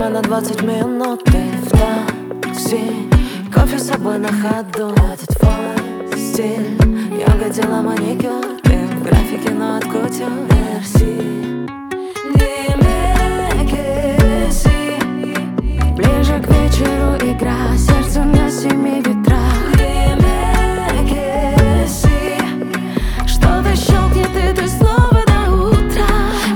Время на 20 минут, ты в такси, кофе с собой на ходу. Это твой стиль, йога, дела, маникюр. Ты в графике, но от кутюр. Мерси. Ближе к вечеру игра, сердце на 7 ветрах. Что-то щелкнет, и ты снова до утра.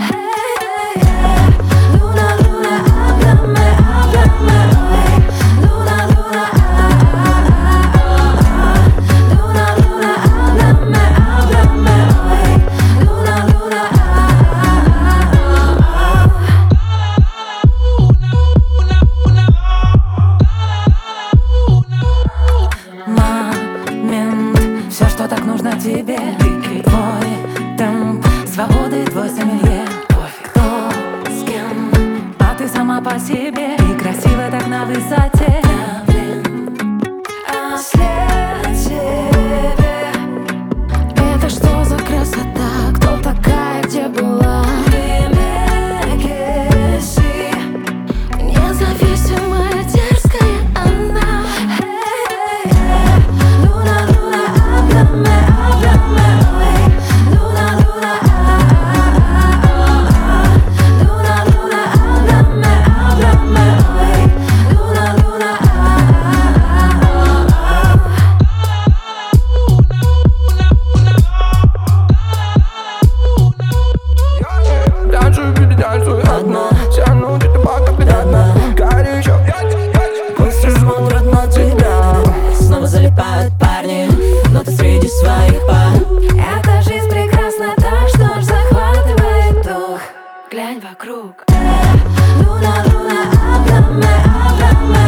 Луна, луна, háblame, háblame hoy. Luna, luna, Luna, luna, háblame, háblame hoy. Luna, luna, момент, все, что так нужно тебе. Твой темп, свободы, твой сомелье. Кто с кем, а ты сама по себе. И красиво так на высоте. А след тебе. Это что за красота? Кто такая, где была? Независимая, дерзкая она. Luna, luna, háblame, háblame hoy. Luna, luna, Luna, luna, háblame, háblame hoy. Luna, luna, Танцуй, baby, танцуй одна. Тяну где-то пока приятно. Горячо. Пусть все смотрят на тебя. Снова залипают парни, но ты среди своих пар. Эта жизнь прекрасна, так что ж захватывает дух. Глянь вокруг. Луна, луна, háblame, háblame.